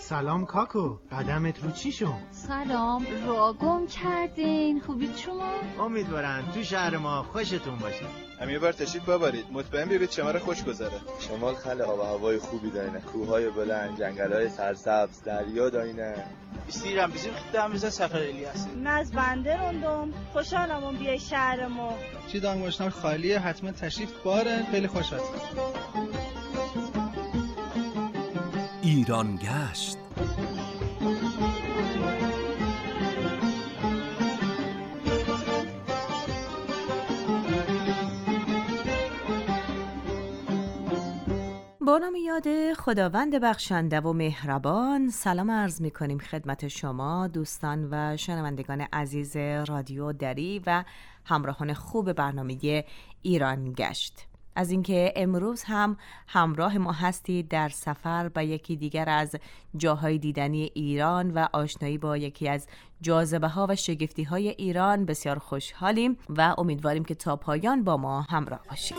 سلام کاکو، قدمت رو چی شد؟ سلام، را گم کردین. خوبید شما؟ امیدوارم تو شهر ما خوشتون باشه. هم یه بار تشریف ببرید، مطمئن بیایید شمال خوش گذره. شمال خیلی آب و هوای خوبی دارینه، کوههای بلند، جنگل‌های سرسبز، دریا دارینه. استیرم bizim خدامıza سفر الیاس. از بنده روندم، خوشحالم بیای شهر ما. چی دانگوشنار خالیه، حتما تشریف باره، خیلی خوش هست. ایران گشت. با نام یاد خداوند بخشنده و مهربان، سلام عرض می کنیم خدمت شما دوستان و شنوندگان عزیز رادیو دری و همراهان خوب برنامه ایران گشت. از اینکه امروز هم همراه ما هستید در سفر به یکی دیگر از جاهای دیدنی ایران و آشنایی با یکی از جاذبه ها و شگفتی های ایران بسیار خوشحالیم و امیدواریم که تا پایان با ما همراه باشید.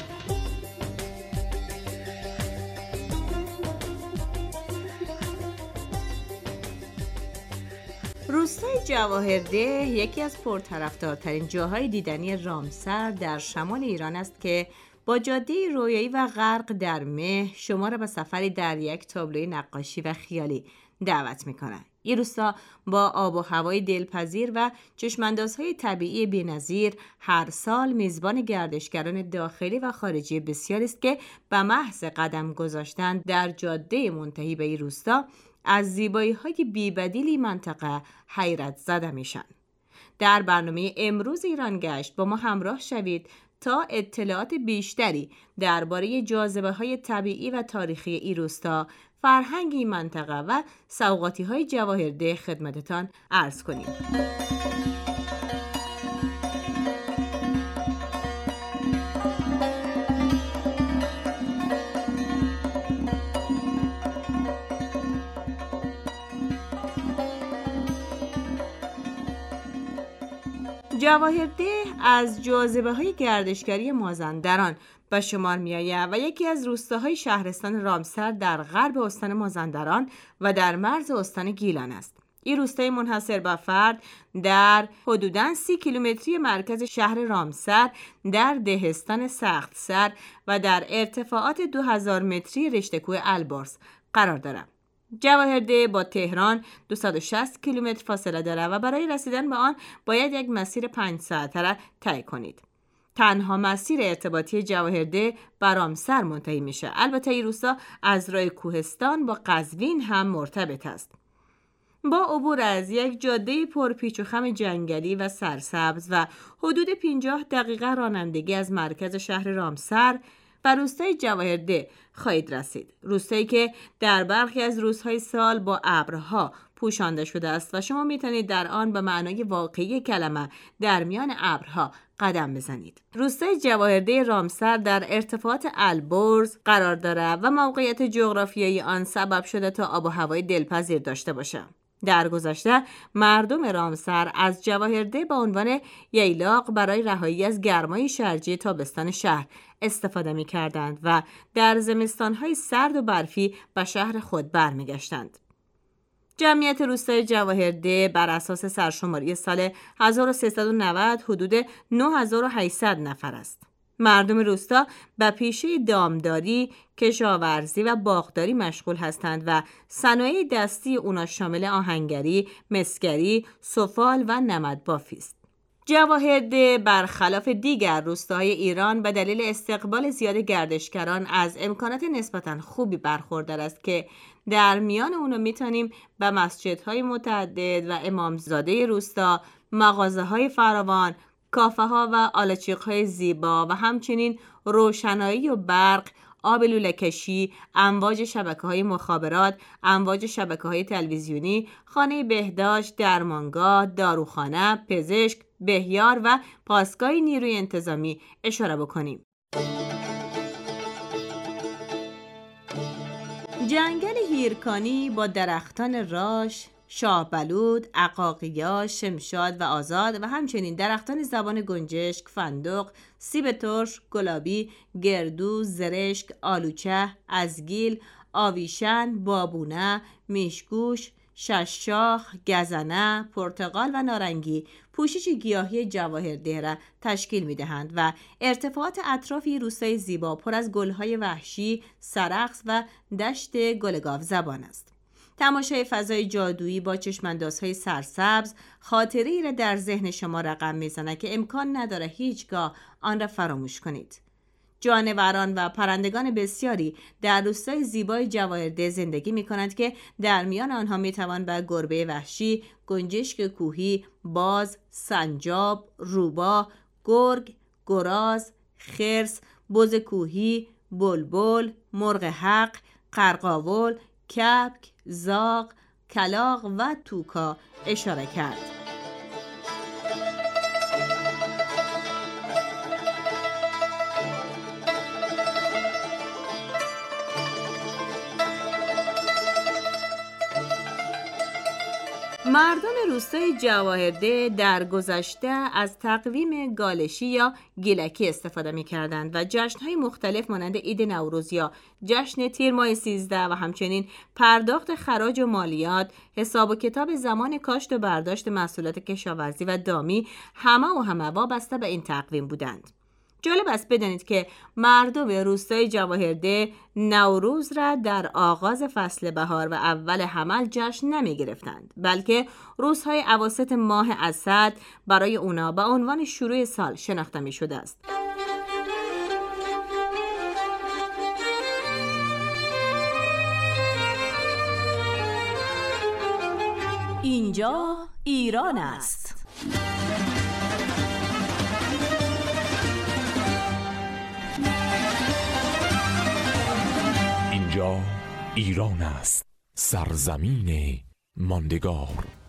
روستای جواهرده یکی از پرطرفدارترین جاهای دیدنی رامسر در شمال ایران است که با جاده رویایی و غرق در مه شما را به سفری در یک تابلوی نقاشی و خیالی دعوت می‌کند. این روستا با آب و هوای دلپذیر و چشم‌اندازهای طبیعی بی‌نظیر هر سال میزبان گردشگران داخلی و خارجی بسیاری است که به محض قدم گذاشتن در جاده منتهی به این روستا از زیبایی‌های بی‌بدیلی منطقه حیرت زده میشن. در برنامه امروز ایران گشت با ما همراه شوید تا اطلاعات بیشتری درباره جاذبه‌های طبیعی و تاریخی این روستا، فرهنگ این منطقه و سوغاتی‌های جواهرده خدمتتان عرض کنیم. جواهرده از جاذبه‌های گردشگری مازندران به شمار می‌آید و یکی از روستاهای شهرستان رامسر در غرب استان مازندران و در مرز استان گیلان است. این روستای منحصر به فرد در حدوداً 30 کیلومتری مرکز شهر رامسر در دهستان سختسر و در ارتفاعات 2000 متری رشته البرز قرار دارد. جواهرده با تهران 260 کیلومتر فاصله دارد و برای رسیدن به آن باید یک مسیر 5 ساعته را طی کنید. تنها مسیر ارتباطی جواهرده به رامسر منتهی میشه. البته این روستا از راه کوهستان با قزوین هم مرتبط است. با عبور از یک جاده پرپیچ و خم جنگلی و سرسبز و حدود 50 دقیقه رانندگی از مرکز شهر رامسر و روستای جواهرده خواهید رسید. روستایی که در برخی از روزهای سال با ابرها پوشانده شده است و شما میتونید در آن به معنای واقعی کلمه در میان ابرها قدم بزنید. روستای جواهرده رامسر در ارتفاعات البرز قرار دارد و موقعیت جغرافیایی آن سبب شده تا آب و هوای دلپذیر داشته باشد. در گذشته مردم رامسر از جواهرده به عنوان ییلاق برای رهایی از گرمای شرجی تابستان شهر استفاده می کردند و در زمستانهای سرد و برفی به شهر خود برمیگشتند. جمعیت روستای جواهرده بر اساس سرشماری سال 1390 حدود 9800 نفر است. مردم روستا به پیشه دامداری، کشاورزی و باغداری مشغول هستند و صنایع دستی اونا شامل آهنگری، مسگری، سفال و نمدبافی است. جواهرده برخلاف دیگر روستاهای ایران به دلیل استقبال زیاد گردشگران از امکانات نسبتاً خوبی برخوردار است که در میان اونا میتونیم به مسجدهای متعدد و امامزاده روستا، مغازه‌های فراوان، کافه ها و آلچیق‌های زیبا و همچنین روشنایی و برق، آب لوله کشی، امواج شبکه‌های مخابرات، امواج شبکه‌های تلویزیونی، خانه بهداشت، درمانگاه، داروخانه، پزشک، بهیار و پاسگاه نیروی انتظامی اشاره بکنیم. جنگل هیرکانی با درختان راش، شاهبلود، عقاقیا، شمشاد و آزاد و همچنین درختان زبان گنجشک، فندق، سیب ترش، گلابی، گردو، زرشک، آلوچه، ازگیل، آویشن، بابونه، میشگوش، شششاخ، گزنه، پرتقال و نارنگی پوشش گیاهی جواهرده را تشکیل می‌دهند و ارتفاعات اطرافی روستای زیبا پر از گل‌های وحشی، سرخس و دشت گل گاوزبان است. تماشای فضای جادویی با چشماندازهای سرسبز خاطره‌ای را در ذهن شما رقم می‌زند که امکان نداره هیچگاه آن را فراموش کنید. جانوران و پرندگان بسیاری در روستای زیبای جواهرده زندگی می‌کنند که در میان آنها می‌توان به گربه وحشی، گنجشک کوهی، باز، سنجاب، روباه، گرگ، گراز، خرس، بز کوهی، بلبل، مرغ حق، قرقاول، کبک، زاغ، کلاغ و توکا اشاره کرد. مردم روستای جواهرده در گذشته از تقویم گالشی یا گیلکی استفاده می کردند و جشن‌های مختلف مانند عید نوروز یا جشن تیر ماه 13 و همچنین پرداخت خراج و مالیات، حساب و کتاب زمان کاشت و برداشت محصولات کشاورزی و دامی همه وابسته به این تقویم بودند. جالب است بدانید که مردم روستای جواهرده نوروز را در آغاز فصل بهار و اول حمل جشن نمی گرفتند، بلکه روزهای اواسط ماه اسد برای اونا به عنوان شروع سال شناخته می شده است. اینجا ایران است. اینجا ایران است، سرزمین ماندگار.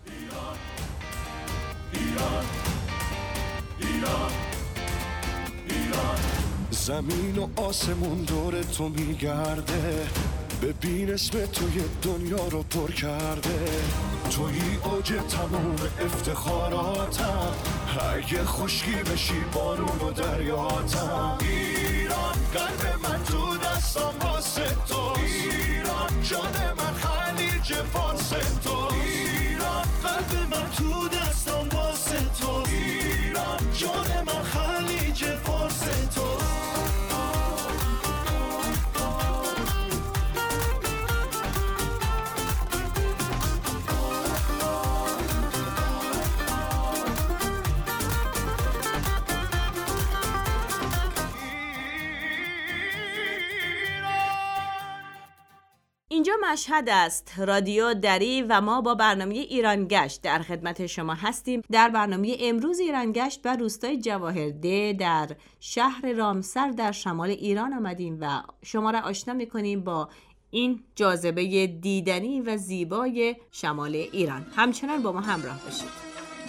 زمین و آسمون دور تو میگرده، ببین اسم توی دنیا رو پر کرده. توی اوج تموم افتخاراتم، اگه خشکی بشی بارون و دریاتم. ایران قلب من تو دستم واسه تو، ایران جان من خلیج فارس تو، ایران قلب من تو دستم واسه تو، ایران جان من خلیج فارس تو. اینجا مشهد است، رادیو دری و ما با برنامه ایران گشت در خدمت شما هستیم. در برنامه امروز ایران گشت و روستای جواهرده در شهر رامسر در شمال ایران آمدیم و شما را آشنا می‌کنیم با این جاذبه دیدنی و زیبای شمال ایران. همچنان با ما همراه باشید.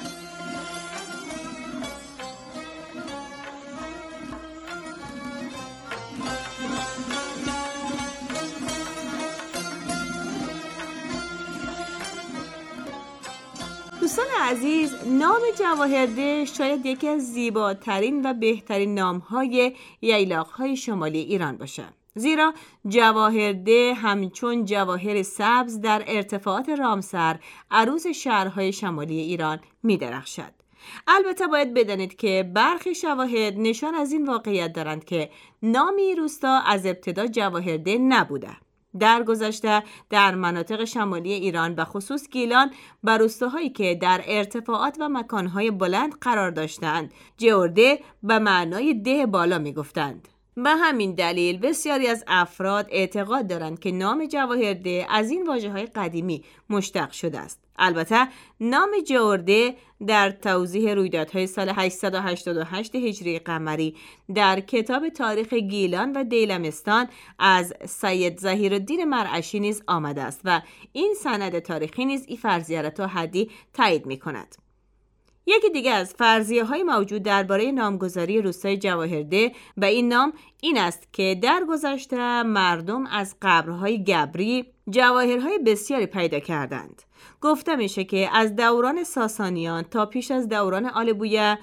دوستان عزیز، نام جواهرده شاید یکی از زیباترین و بهترین نام‌های ییلاق‌های شمالی ایران باشد، زیرا جواهرده همچون جواهر سبز در ارتفاعات رامسر عروس شهرهای شمالی ایران می‌درخشد. البته باید بدانید که برخی شواهد نشان از این واقعیت دارند که نام این روستا از ابتدا جواهرده نبوده. در گذشته در مناطق شمالی ایران به خصوص گیلان بر روستاهایی که در ارتفاعات و مکانهای بلند قرار داشتند جورده به معنای ده بالا می گفتند. به همین دلیل بسیاری از افراد اعتقاد دارند که نام جواهرده از این واژه‌های قدیمی مشتق شده است. البته نام جورده در توضیح رویدادهای سال 888 هجری قمری در کتاب تاریخ گیلان و دیلمستان از سید ظهیرالدین مرعشی نیز آمده است و این سند تاریخی نیز این فرضیه را تا حدی تایید می‌کند. یکی دیگه از فرضیه‌های موجود درباره نامگذاری روستای جواهرده به این نام این است که در گذشته مردم از قبرهای گبری جواهرهای بسیاری پیدا کردند. گفته میشه که از دوران ساسانیان تا پیش از دوران آل بویه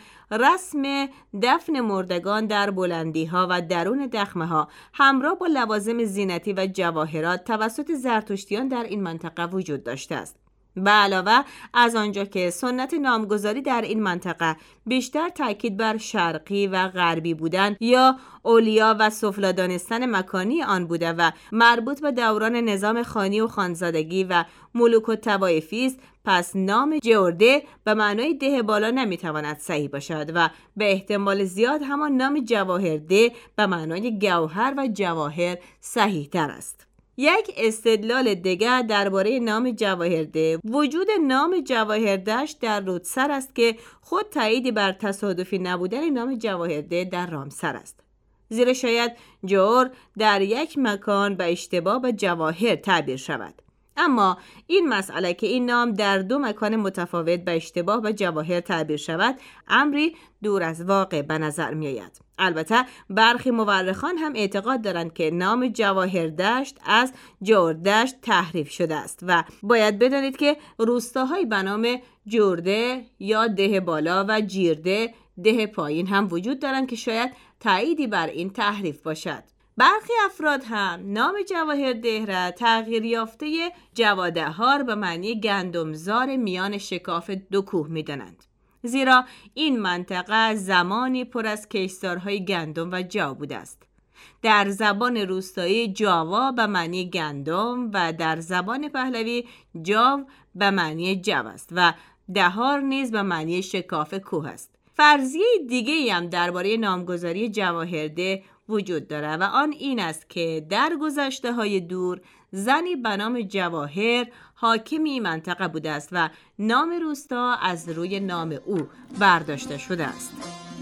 رسم دفن مردگان در بلندی ها و درون دخمه ها همراه با لوازم زینتی و جواهرات توسط زرتشتیان در این منطقه وجود داشته است. به علاوه از آنجا که سنت نامگذاری در این منطقه بیشتر تاکید بر شرقی و غربی بودن یا اولیا و سفلی دانستن مکانی آن بوده و مربوط به دوران نظام خانی و خانزادگی و ملوک و طوایفی است، پس نام جورده به معنای ده بالا نمیتواند صحیح باشد و به احتمال زیاد همان نام جواهرده به معنای گوهر و جواهر صحیح تر است. یک استدلال دیگر درباره نام جواهرده وجود نام جواهردشت در رودسر است که خود تاییدی بر تصادفی نبودن نام جواهرده در رامسر است، زیرا شاید جور در یک مکان به اشتباه به جواهر تعبیر شود. اما این مسئله که این نام در دو مکان متفاوت به اشتباه به جواهر تعبیر شود امری دور از واقع به نظر می آید. البته برخی مورخان هم اعتقاد دارند که نام جواهردشت از جوردشت تحریف شده است و باید بدانید که روستاهایی به نام جورده یا ده بالا و جیرده ده پایین هم وجود دارند که شاید تأییدی بر این تحریف باشد. برخی افراد هم نام جواهرده را تغییر یافته جوادهار به معنی گندمزار میان شکاف دو کوه می دانند، زیرا این منطقه زمانی پر از کشتزارهای گندم و جو بوده است. در زبان روستایی جاوا به معنی گندم و در زبان پهلوی جاو به معنی جو است و دهار نیز به معنی شکاف کوه است. فرضیه دیگه هم درباره نامگذاری جواهرده وجود داره و آن این است که در گذشته‌های دور زنی به نام جواهر حاکم این منطقه بوده است و نام روستا از روی نام او برداشته شده است.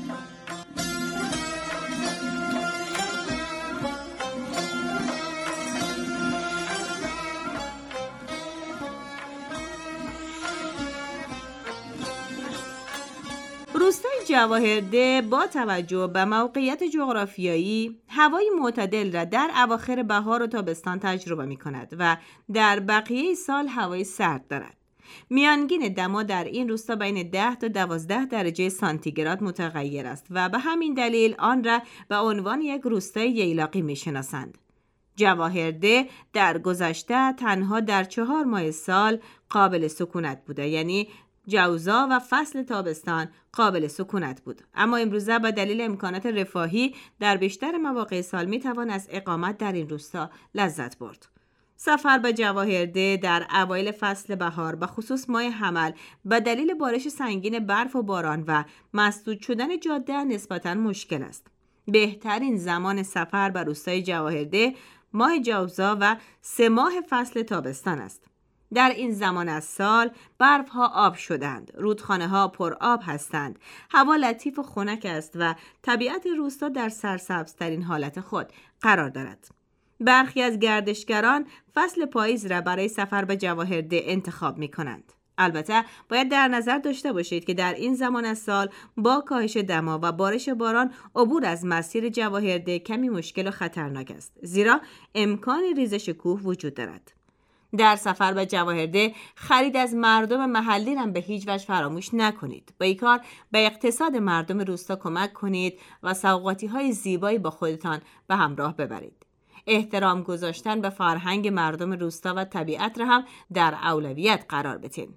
روستای جواهرده با توجه به موقعیت جغرافیایی هوای معتدل را در اواخر بهار و تابستان تجربه می کند و در بقیه سال هوای سرد دارد. میانگین دما در این روستا بین 10 تا 12 درجه سانتیگراد متغیر است و به همین دلیل آن را به عنوان یک روستای ییلاقی می شناسند. جواهرده در گذشته تنها در 4 ماه سال قابل سکونت بوده، یعنی جوزا و فصل تابستان قابل سکونت بود، اما امروزه با دلیل امکانات رفاهی در بیشتر مواقع سال می توان از اقامت در این روستا لذت برد. سفر به جواهرده در اوایل فصل بهار به خصوص ماه حمل به دلیل بارش سنگین برف و باران و مسدود شدن جاده نسبتاً مشکل است. بهترین زمان سفر به روستای جواهرده ماه جوزا و 3 ماه فصل تابستان است. در این زمان از سال برف‌ها آب شدند، رودخانه‌ها پر آب هستند، هوا لطیف و خنک است و طبیعت روستا در سرسبزترین حالت خود قرار دارد. برخی از گردشگران فصل پاییز را برای سفر به جواهرده انتخاب می‌کنند. البته باید در نظر داشته باشید که در این زمان از سال با کاهش دما و بارش باران عبور از مسیر جواهرده کمی مشکل و خطرناک است، زیرا امکان ریزش کوه وجود دارد. در سفر به جواهرده خرید از مردم محلی را به هیچ وجه فراموش نکنید. با این کار به اقتصاد مردم روستا کمک کنید و سوغاطی‌های زیبایی با خودتان به همراه ببرید. احترام گذاشتن به فرهنگ مردم روستا و طبیعت را هم در اولویت قرار بدین.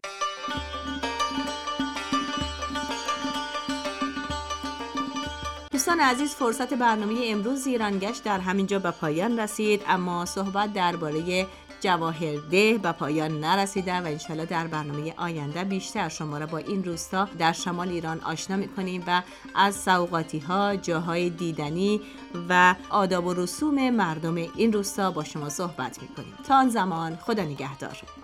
دوستان عزیز، فرصت برنامه امروز ایرانگشت در همینجا به پایان رسید، اما صحبت درباره جواهرده به پایان نرسیده و انشالله در برنامه آینده بیشتر شما را با این روستا در شمال ایران آشنا می‌کنیم و از سوغاطی‌ها، جاهای دیدنی و آداب و رسوم مردم این روستا با شما صحبت می‌کنیم. تا آن زمان خدا نگهدار.